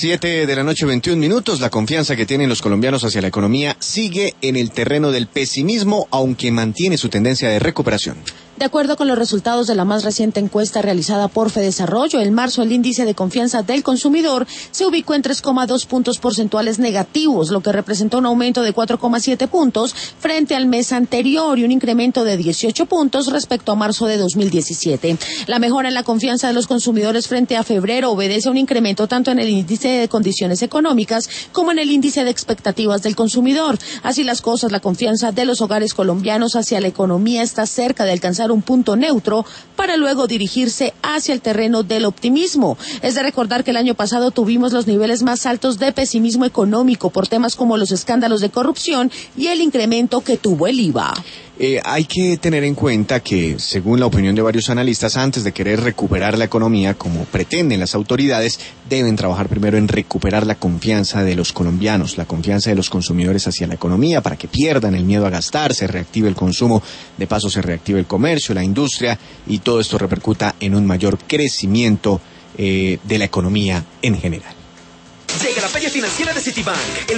7:21 p.m. La confianza que tienen los colombianos hacia la economía sigue en el terreno del pesimismo, aunque mantiene su tendencia de recuperación. De acuerdo con los resultados de la más reciente encuesta realizada por Fedesarrollo, en marzo el índice de confianza del consumidor se ubicó en 3,2 puntos porcentuales negativos, lo que representó un aumento de 4,7 puntos frente al mes anterior y un incremento de 18 puntos respecto a marzo de 2017. La mejora en la confianza de los consumidores frente a febrero obedece a un incremento tanto en el índice de condiciones económicas como en el índice de expectativas del consumidor. Así las cosas, la confianza de los hogares colombianos hacia la economía está cerca de alcanzar un punto neutro para luego dirigirse hacia el terreno del optimismo. Es de recordar que el año pasado tuvimos los niveles más altos de pesimismo económico por temas como los escándalos de corrupción y el incremento que tuvo el IVA. Hay que tener en cuenta que, según la opinión de varios analistas, antes de querer recuperar la economía, como pretenden las autoridades, deben trabajar primero en recuperar la confianza de los colombianos, la confianza de los consumidores hacia la economía, para que pierdan el miedo a gastar, se reactive el consumo, de paso se reactive el comercio, la industria, y todo esto repercuta en un mayor crecimiento de la economía en general. Llega la Feria Financiera de Citibank.